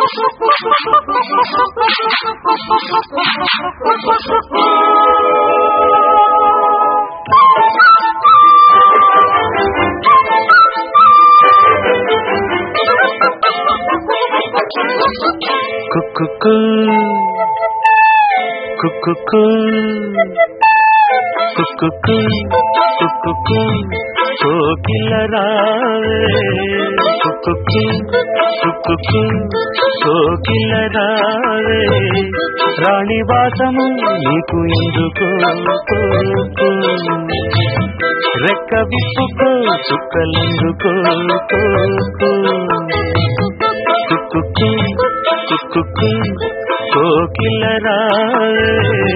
కోకిల రావే కోకిల రావే రాణివాసము నీకు ఎందుకు రెక్క విప్పుకో చుక్కలెందుకో కోకిల రావే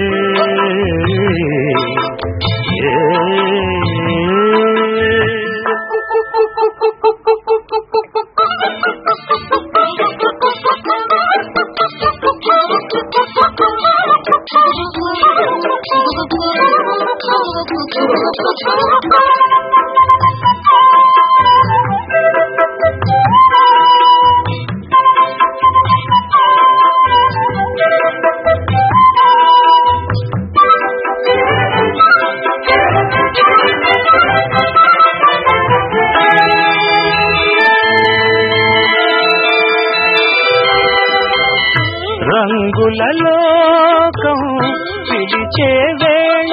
రంగుల లోకం పిలిచే వేళ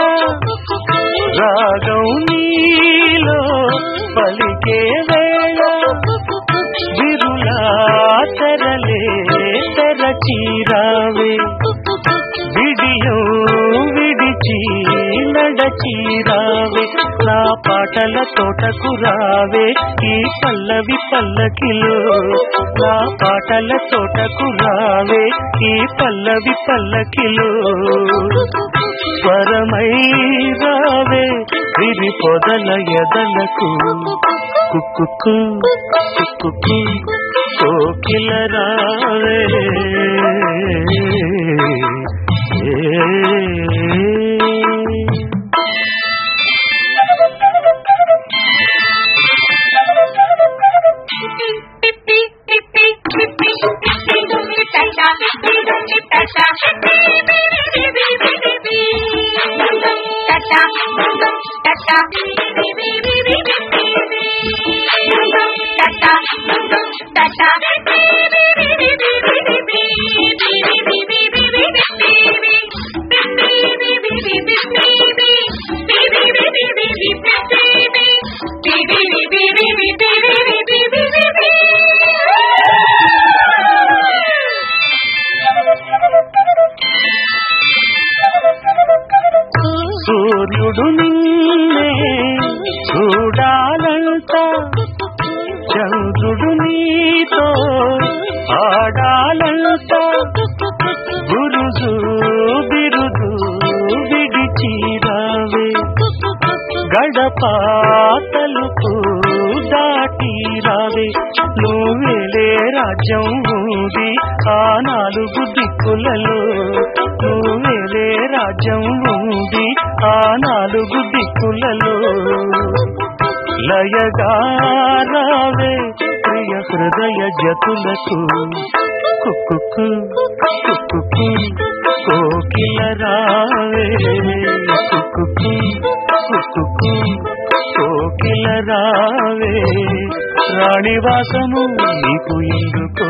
రాగం నీలో పలికే వేళ విరులా తెరలే తెరచీరావే విడియో విడిచి నడచీరావే నా పాటల తోటకు రావే ఈ పల్లవి పల్లకిలో నా పాటల తోటకు రావే ఈ పల్లవి పల్లకిలో స్వరమై రావే విరి పొదల ఎదలకు కుక్కు కోకిల రావే సూర్యుడు నిన్నే చూడాలంట చంద్రుడు నీతో ఆడాలంట గురుజు బిరుదు విడిచిరావే గడప తలుపు దాటి రావే నువ్వేలే రాజ్యం ఉంది ఆ నాలుగు దిక్కులలో నువ్వేలే రాజ్యం ఉంది ఆ నాలుగు దిక్కులలో లయగా రావే ప్రియ హృదయ జతులకు కుక్కు కోకిల రావే కుక్కు కోకిల రావే రాణివాసము నీకు ఎందుకో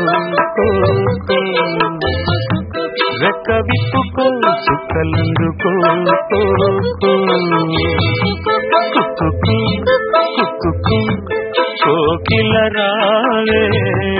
రెక్క విప్పుకో చుక్కలందుకో కోకిల రావే